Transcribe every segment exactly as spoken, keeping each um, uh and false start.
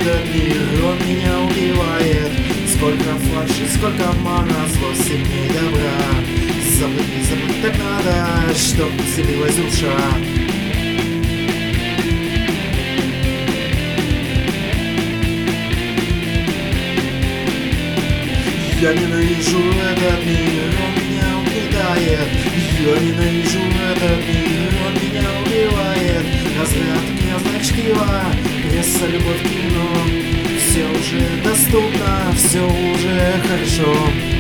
этот мир, он меня убивает. Сколько фальши, сколько обмана, зло сильнее добра. Забыть, забыть так надо, чтоб веселилась душа. Я ненавижу этот мир, он меня угнетает. Я ненавижу этот мир, он меня убивает. Разряд, грязное чтиво, пресса, любовь, кино. Все уже доступно, все уже хорошо.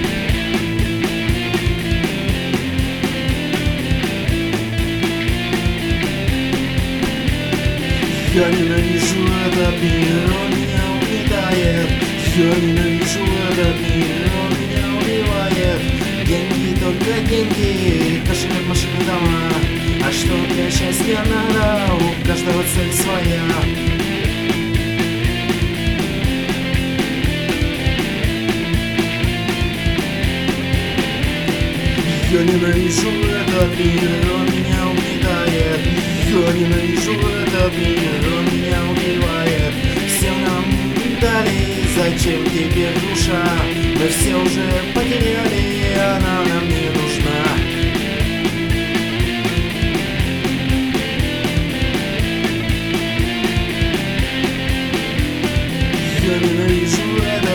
Я ненавижу этот мир, он меня угнетает. Я ненавижу этот мир, он меня убивает. Деньги, только деньги, кошелек, машины, дома. А что для счастья надо, у каждого цель своя. Я ненавижу этот мир, он меня угнетает. Я ненавижу этот мир, он меня убивает. Все нам дали, зачем теперь душа? Мы все уже потеряли, она нам не нужна. Я ненавижу этот